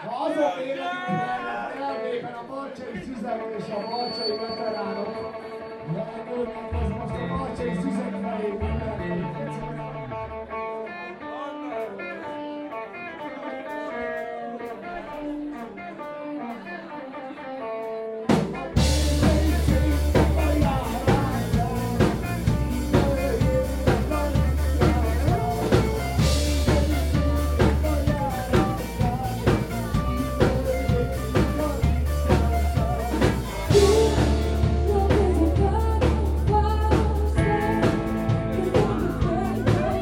Azon énekelnek elvépen a Marcsai Szüzenok és a Marcsai veteránok. Jönnek, ez most a Marcsai Szüzek felé mindenki. Wow.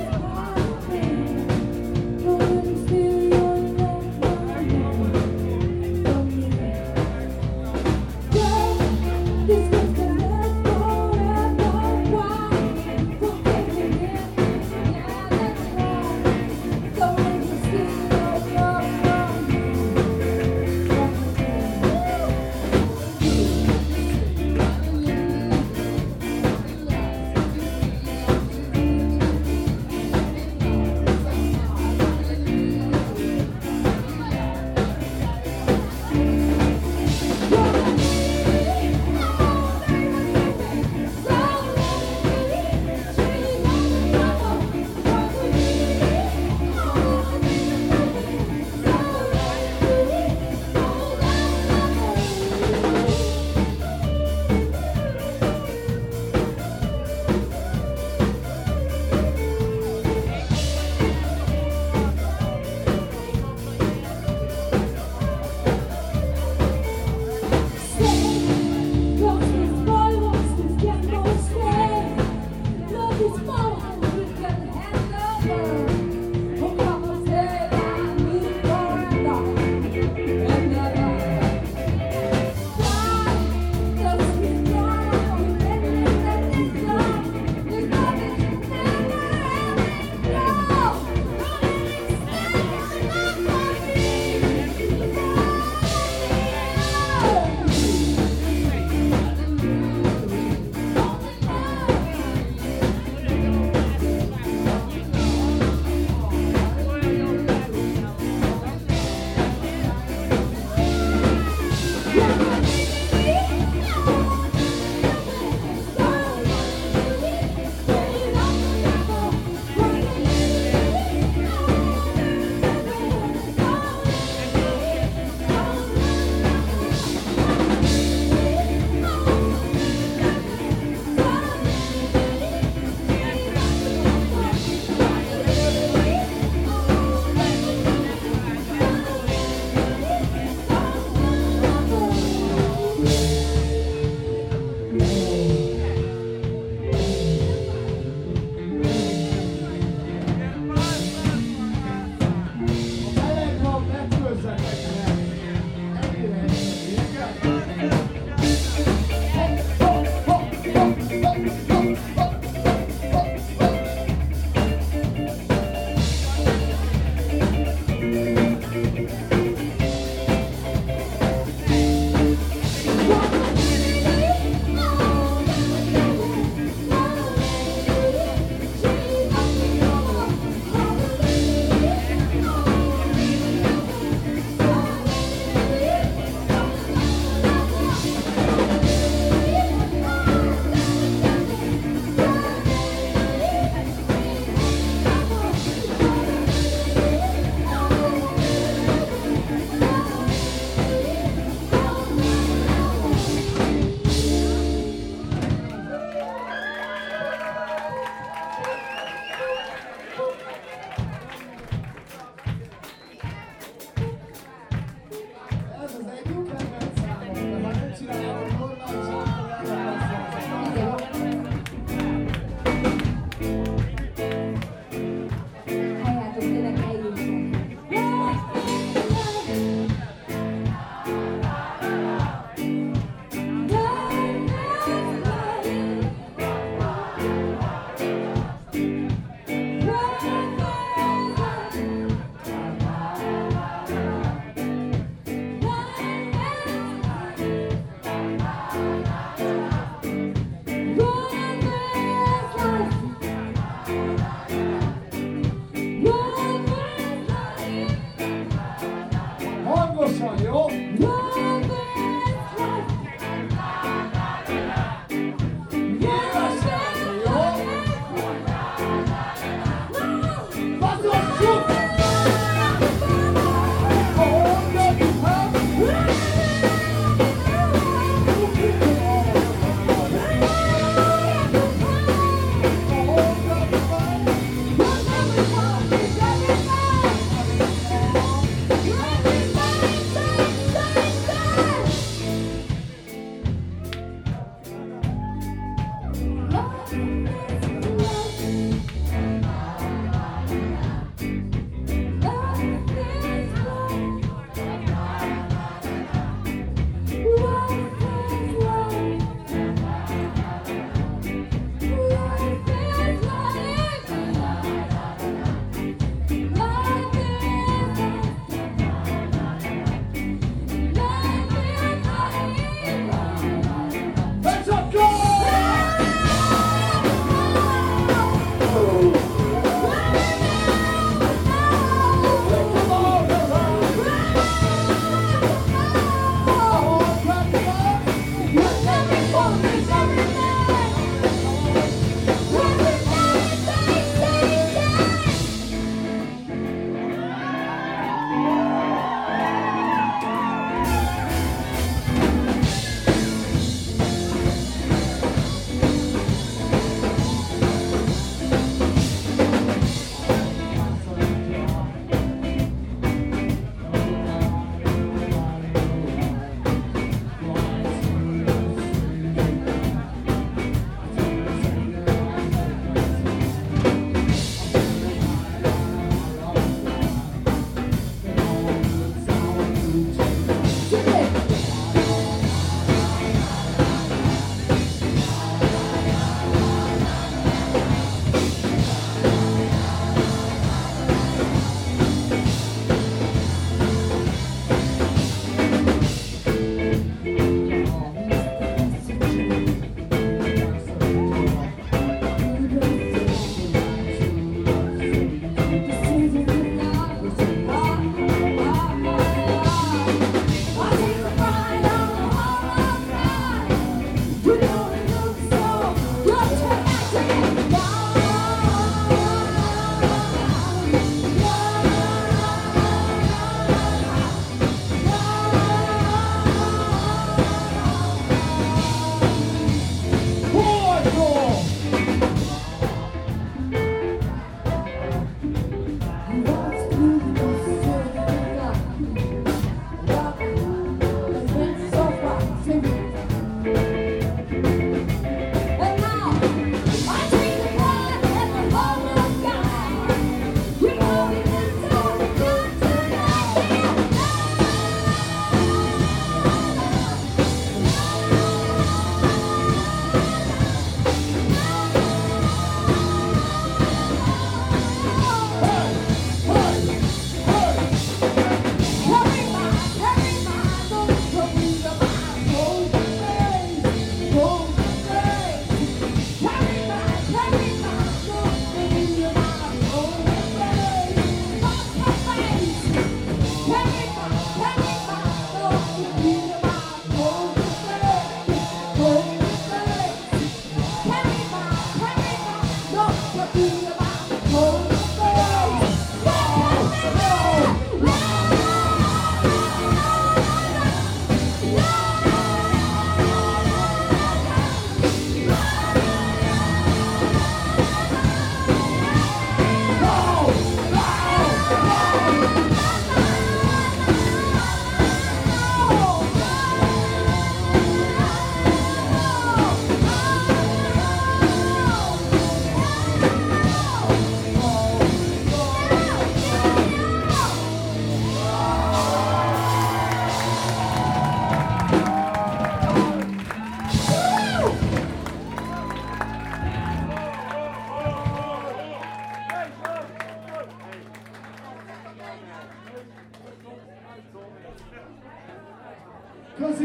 Köszi.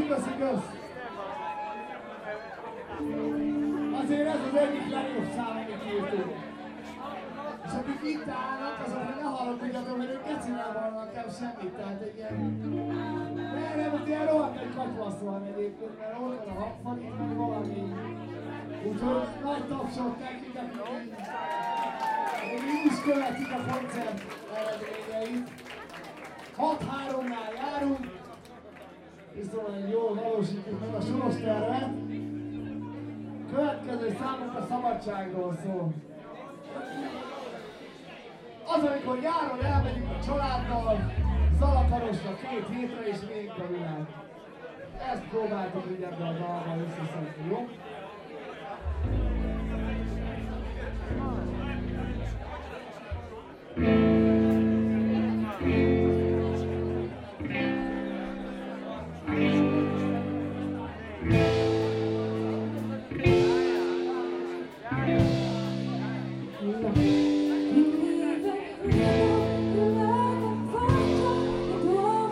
Azért ez az egyik legjobb szám, amit írtunk. És akik itt állnak, azok ne haragudjatok, mert ők gecivel vannak el semmit, tehát egy ilyen... Nem, ott ilyen rohadt egy katlasz van egyébként, mert ott van a hangfal, itt meg valami. Úgyhogy nagy tapsot nekik, akik így is követik a koncert eredményeit. 6-3-nál járunk, viszont jól valósítjuk meg a soros tervet. Következő számunk a szabadságról szól. Az, amikor nyáron elmegyünk a családdal, Zalakarosra 2 hétre és még a világ. Ezt próbáltuk így ebben a dalban összeszedni, jó?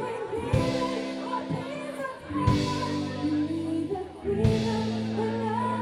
Freedom,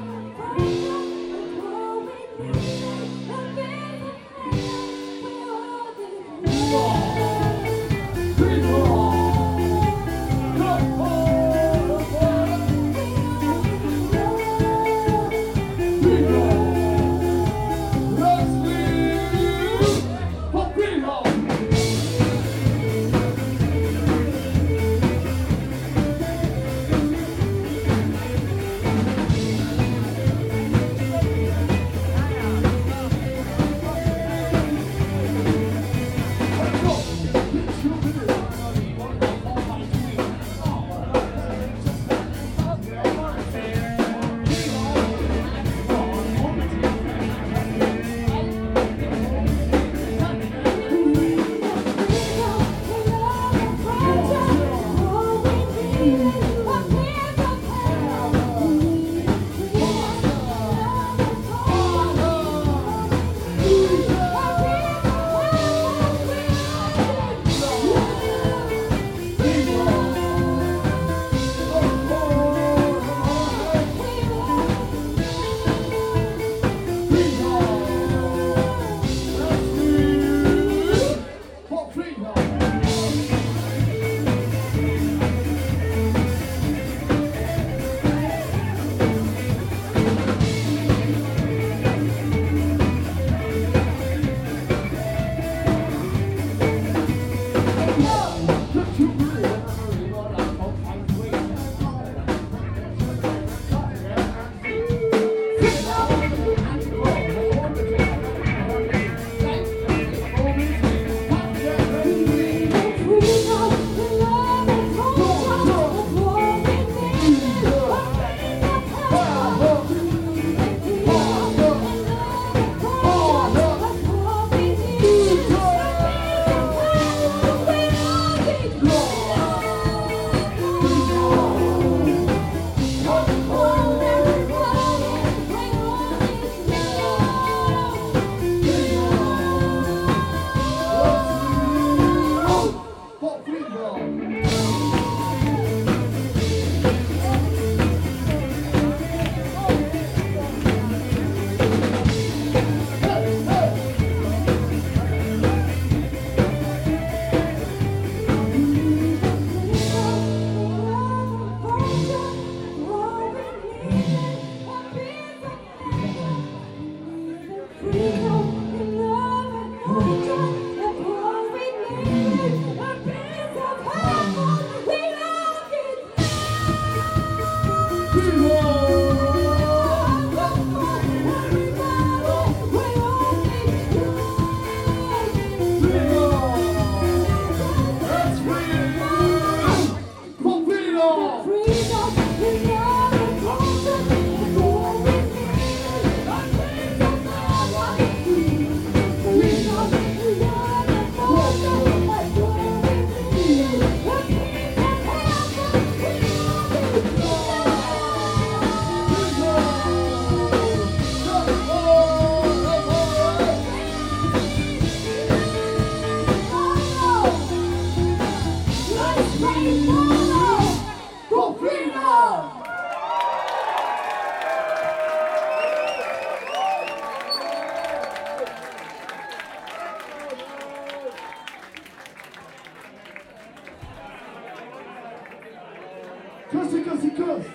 Kösz!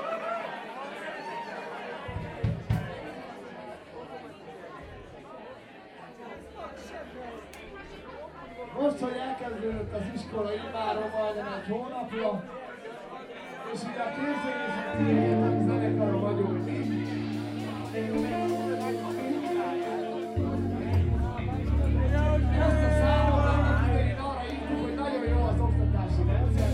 Most, hogy elkezdődött az iskola immáron majdnem egy hónapja, és ugye a képződési zenekarra vagyunk mi. Ezt a számot annak idején arra írtuk, hogy nagyon jó az oktatási rendszer,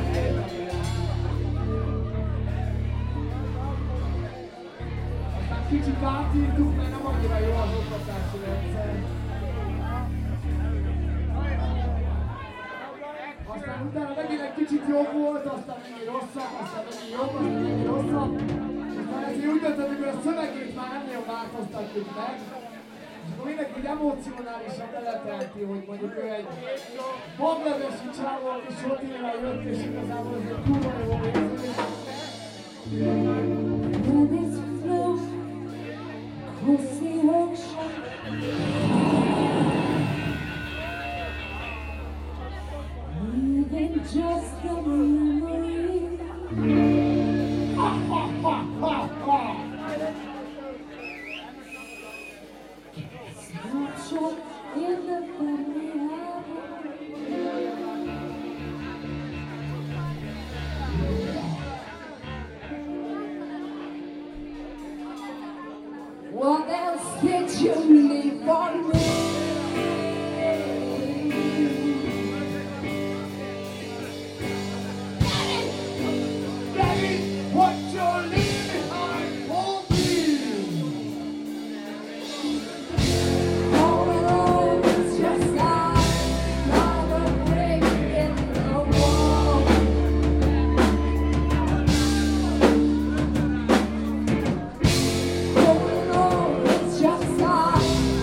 aztán kicsit átírtuk, mert nem annyira jó az oktatási rendszer. Aztán utána megint egy kicsit jobb volt, aztán megint rosszabb, aztán megint jobb, aztán megint rosszabb. Aztán ezért úgy döntöttük, hogy a szövegét már nem nagyon változtatjuk meg. És akkor mindenki emocionálisan beletelti, hogy mondjuk ő egy bangladesi csávó, aki sok éve jött, és igazából ez egy kurva jó érzés. Just a memory. Snapshot in the family album. What else did you leave for me? Just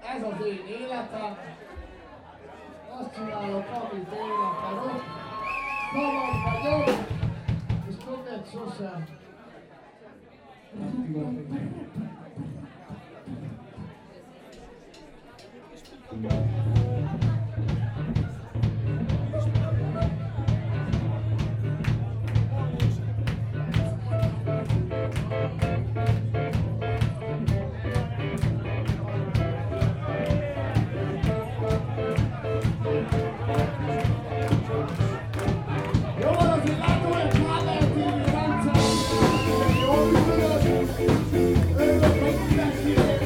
Ez az én életem. Azt csinálok, amit én akarok. Szabad vagyok, és többet sosem. Jó van, azért látom, hogy a kábel TV rendszer, jól működött. Örülök, hogy mindenkinek.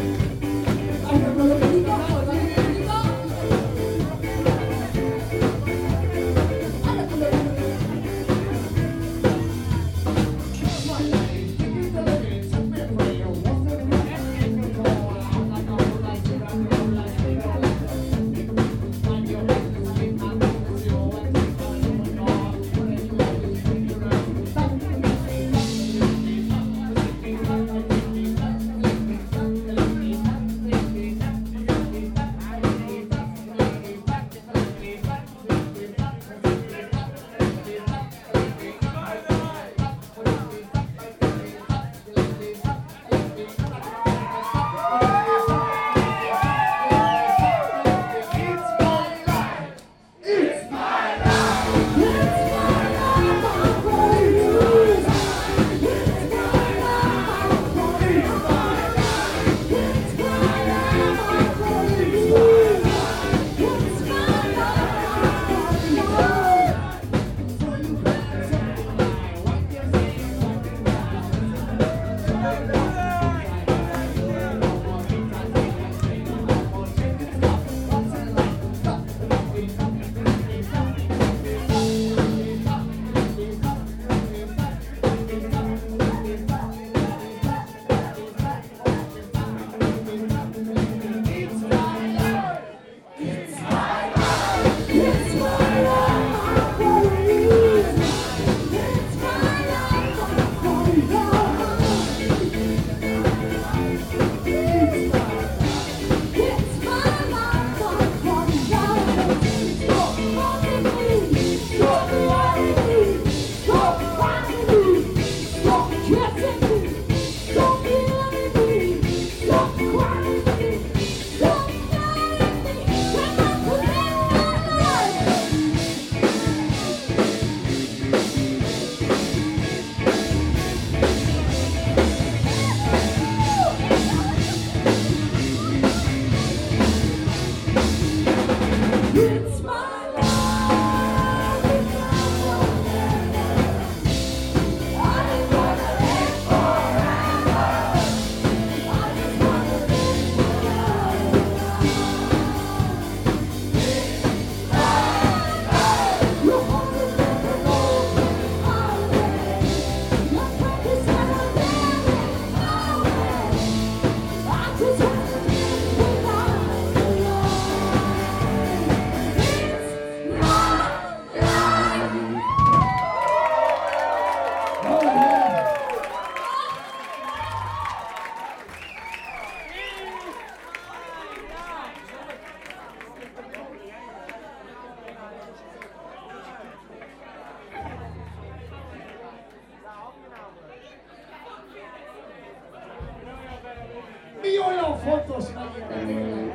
Mi olyan fontos megint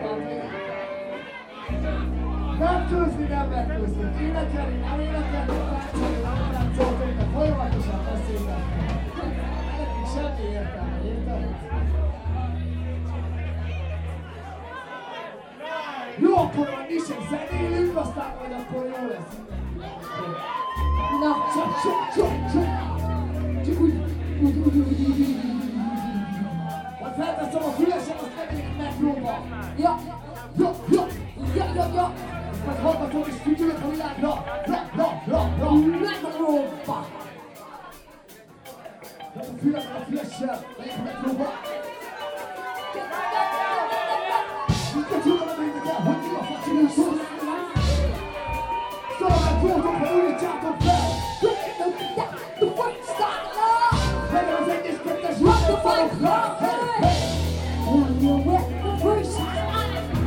nem csúszni, nem megkúszni. Énekelni, nem énekelni, táncolni, nem táncolni, de folyamatosan beszélgetni. Nekik semmi értelme, érted? Jó, akkor majd mi sem zenélünk, aztán majd akkor jó lesz. Na, csak úgy. Majd felteszem a fülesen, azt megint megpróbál. Ja. Majd hallgatom és figyelök a világra. Megróba. A fülessel, megpróbál. Mindjárt tudom, hogy érdekel, hogy mi a facsinos szó. Szóval megpróbálok, ha újítsátok fel. The first style. Legyen az egyes kettes, rúgta falokra. When you're with the first time.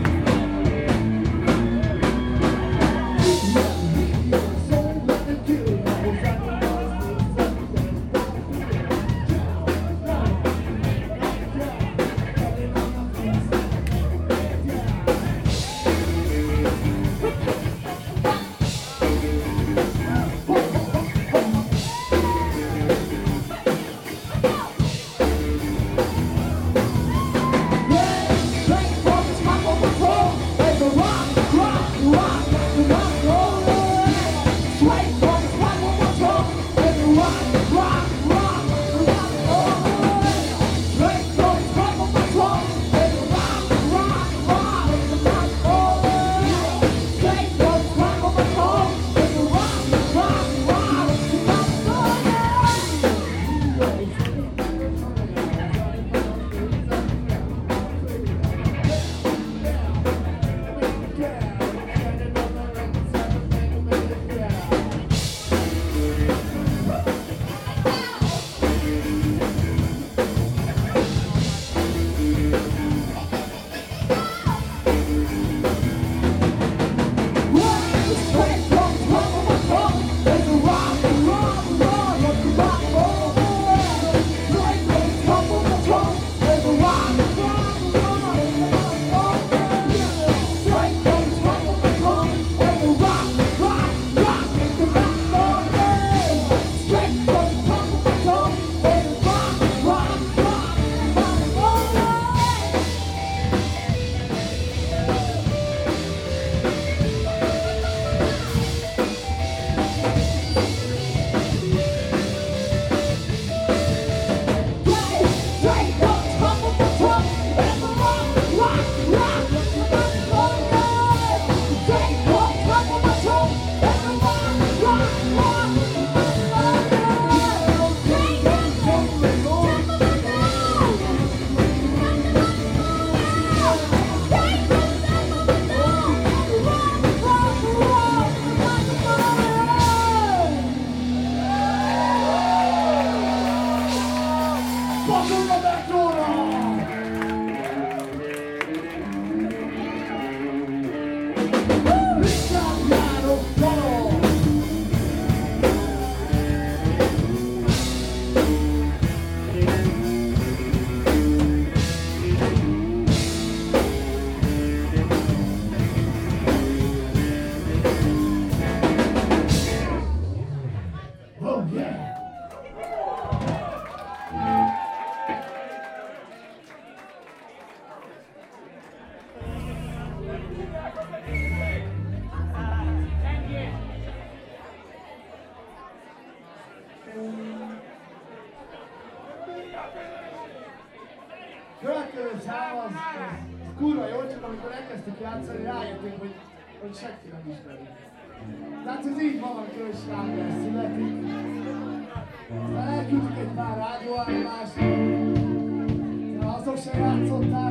az kurva jó, csak amikor elkezdtük játszani, rájöttünk, hogy senki nem ismeri. Tehát ez így van, amikor egy sláger születik. Aztán elküldtük egy pár rádióállomást, de azok se játszották.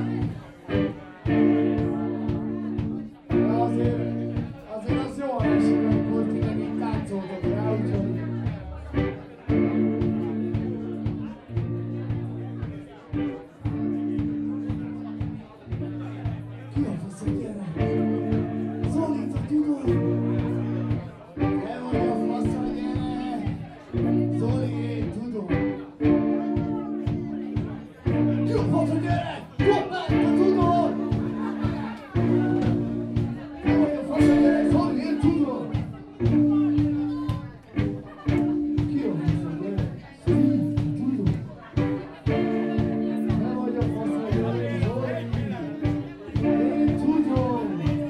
De azért az jól esik, amikor ti meg így táncoltok rá, úgyhogy... Ki a fasz, hogy gyere? Zolita, tudod? Te vagy a fasz, hogy gyere! Zoli, én tudom! Ki a fasz, hogy gyere? Hoppá, te tudod? Te vagy a fasz, hogy gyere? Zoli, én tudom! Ki a fasz, hogy gyere? Steve, tudod? Te vagy a fasz, hogy gyere? Zoli! Én tudom!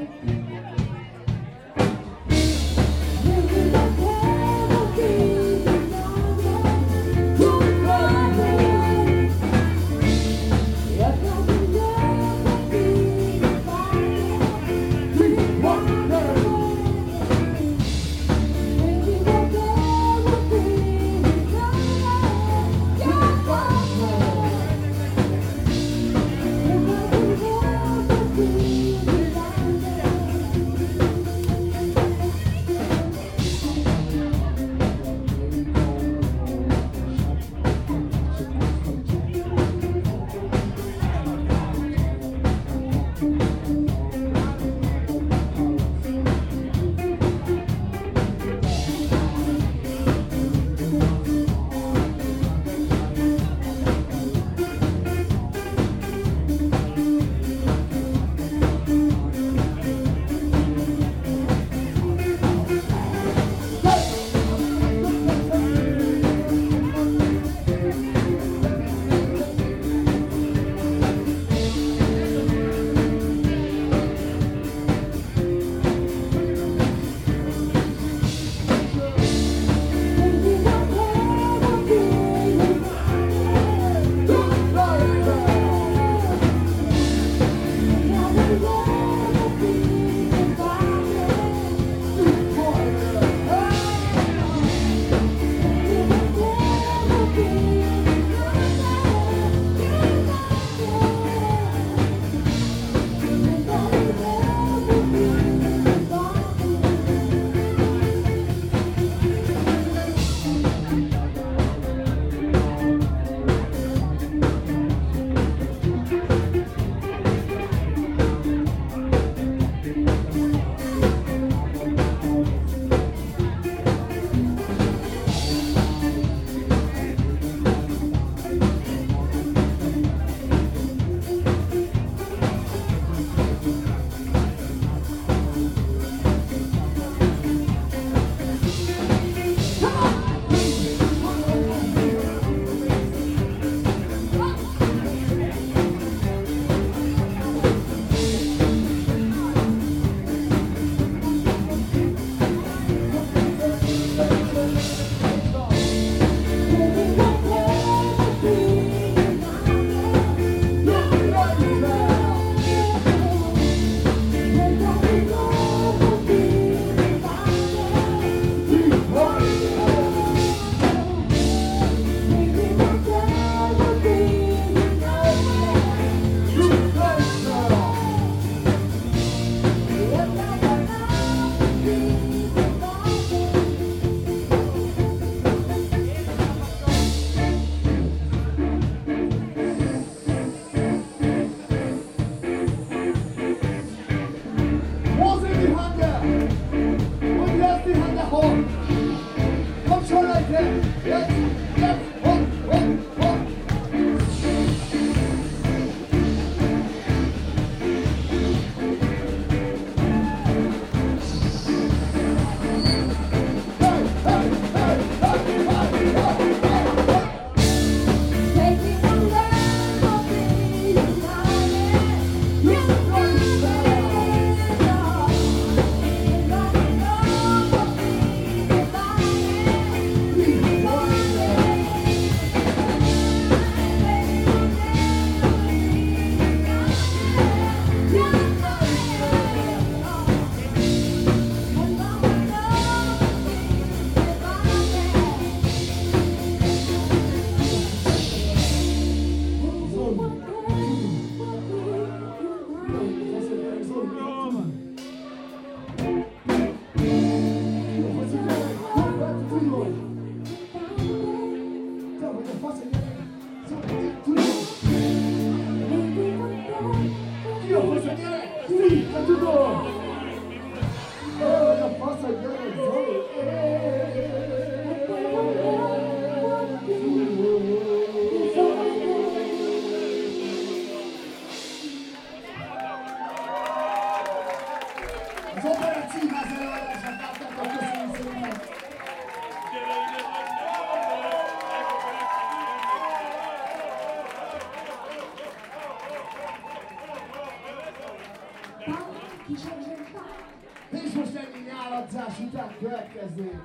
És most ennyi nyáladzás után következik.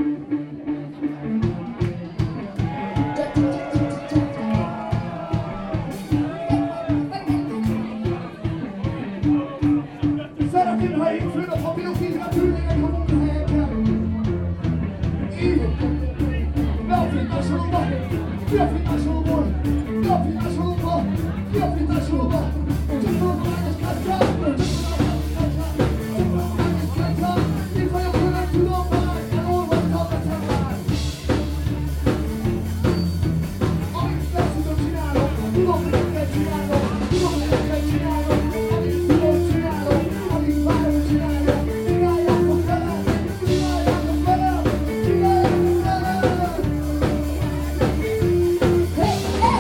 Szeretném, ha én főnapok így ülnének a munkahelyeken. Így. Be a fénymásolóba. Ki a fénymásolóból. Ki a fénymásolóba. Ki a fénymásolóba. Csak a lányos kártyát. Itt vagyok, hogy nem tudom már. Elolvastam a szemben. Amit feszítom csinálok. Tudom, hogy nem kell csinálnom. Tudom, hogy nem kell csinálnom. Amit tudom csinálom. Amit várom csinálja. Csináljátok velem. Csináljátok velem. Csináljátok velem. Hey, hey!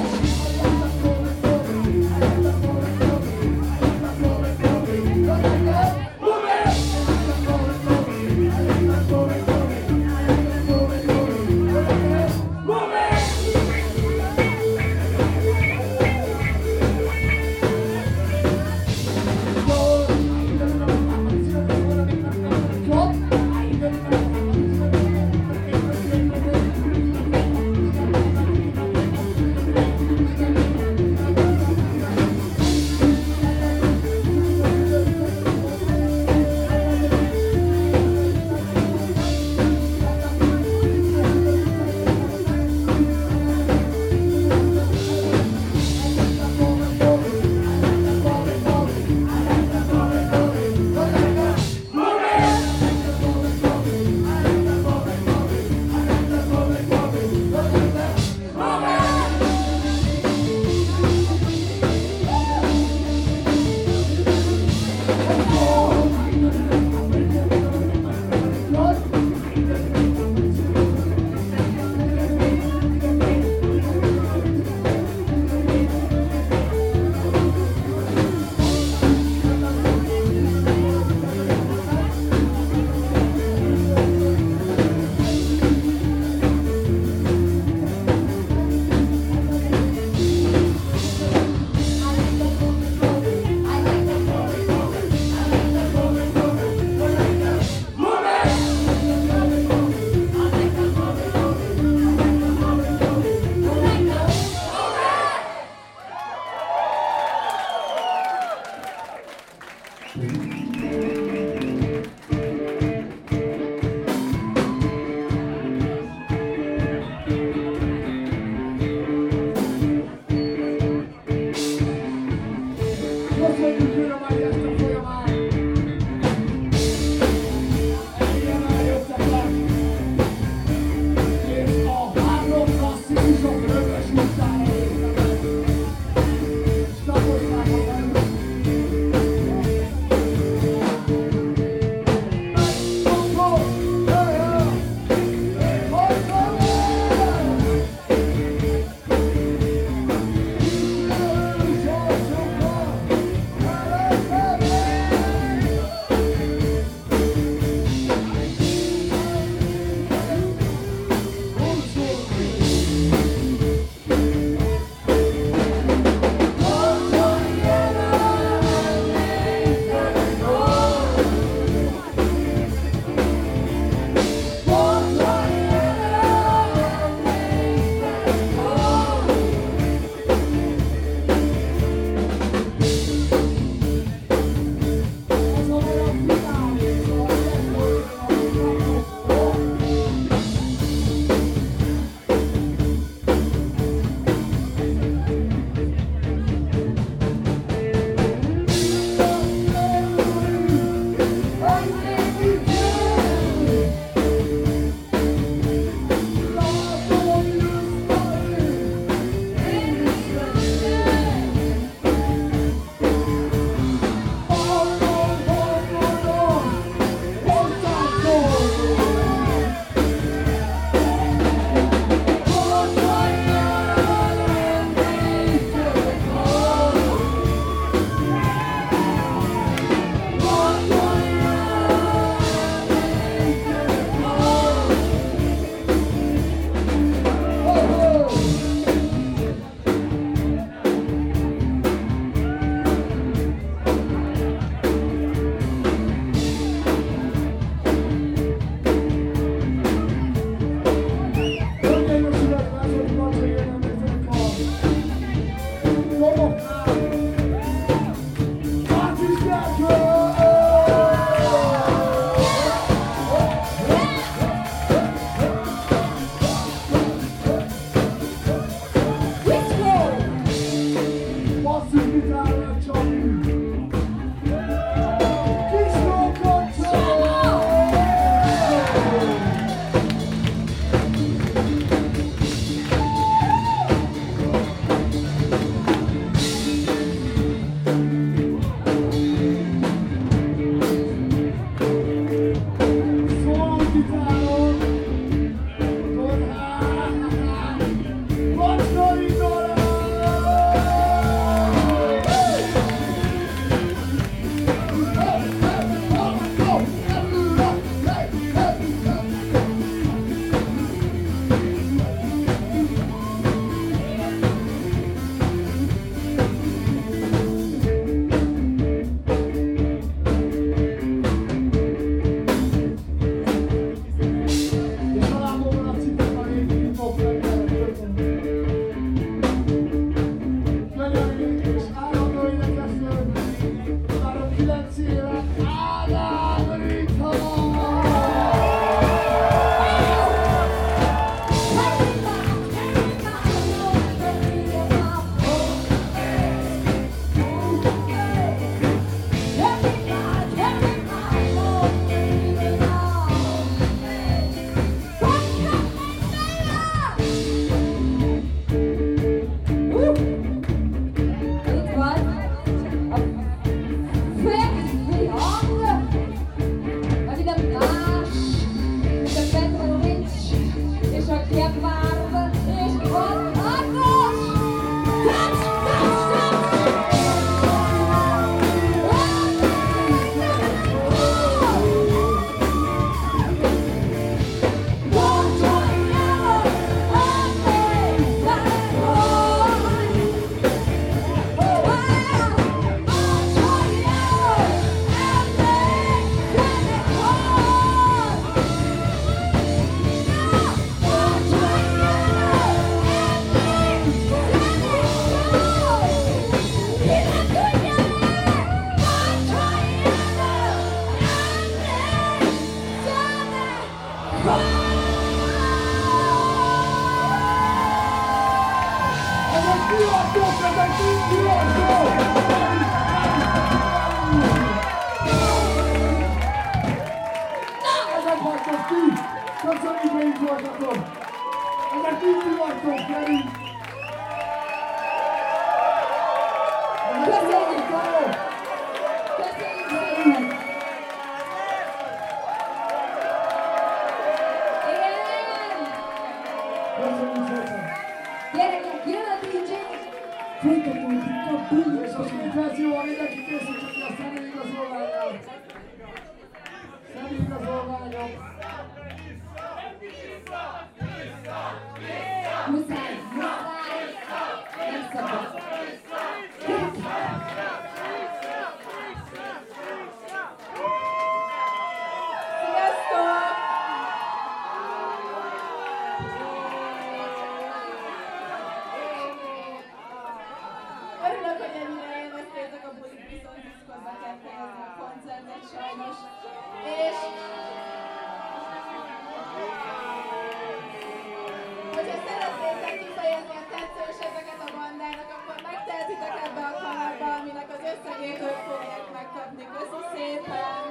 Köszi szépen!